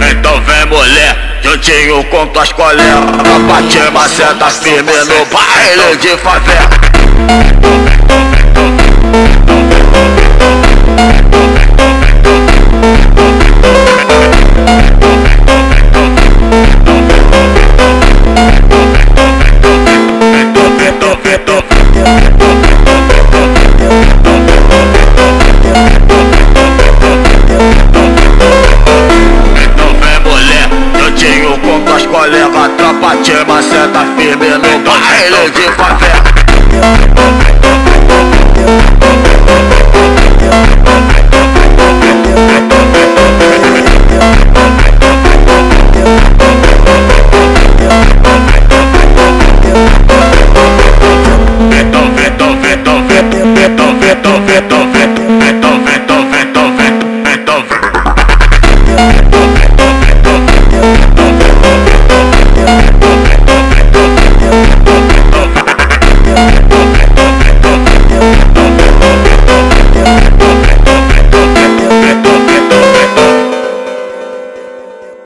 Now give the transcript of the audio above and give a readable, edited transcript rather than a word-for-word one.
Então vem mulher, juntinho com tuas colegas, pra te maceta firme no baile de favela. Colega, tropa, te maceta firme no baile de favela.